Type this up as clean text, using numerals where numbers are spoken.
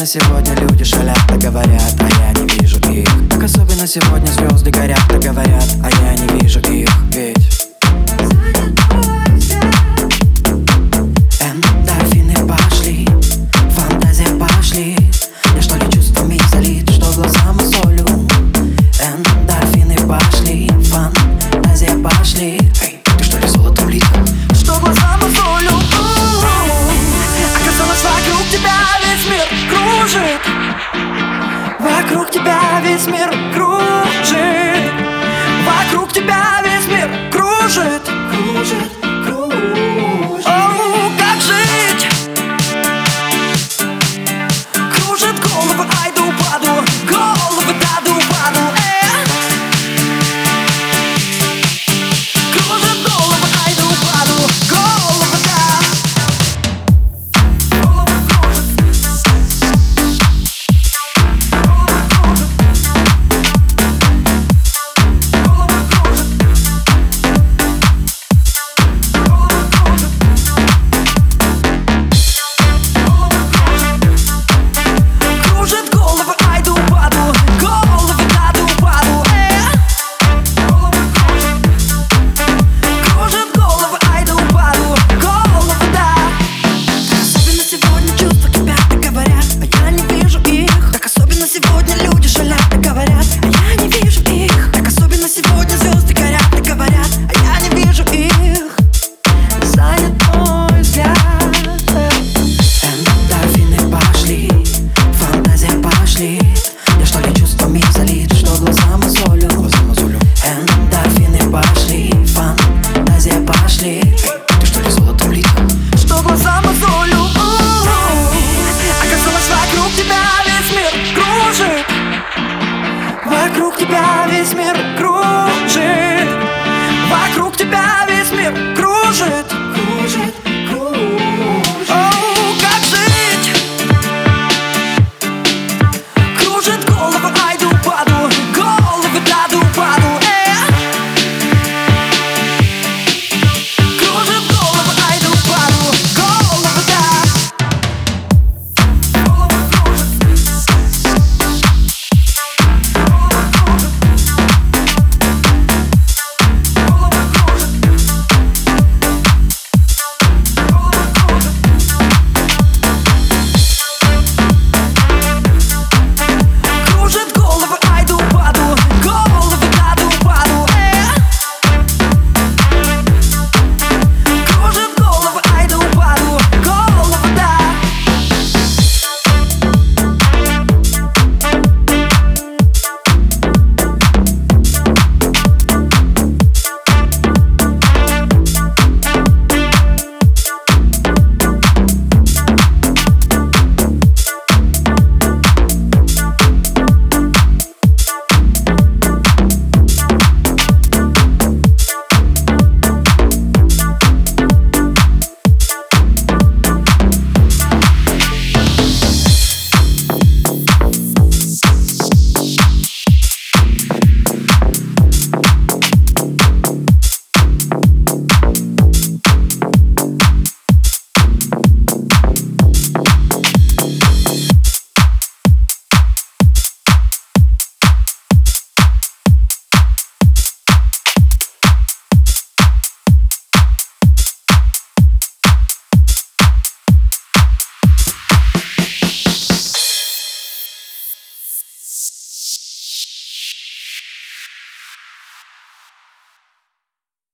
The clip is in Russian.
особенно сегодня люди шалят, так говорят, а я не вижу их. Так особенно сегодня звезды горят, так говорят, а я не вижу их. Ведь эндорфины пошли, фантазия пошли. Я что ли чувствами залит, что глаза мозолю. Эндорфины пошли, фантазия пошли. Эй, ты что ли золотом лит? Что глаза мозолю. Оказалось, вокруг тебя весь мир кружит. Вокруг тебя весь мир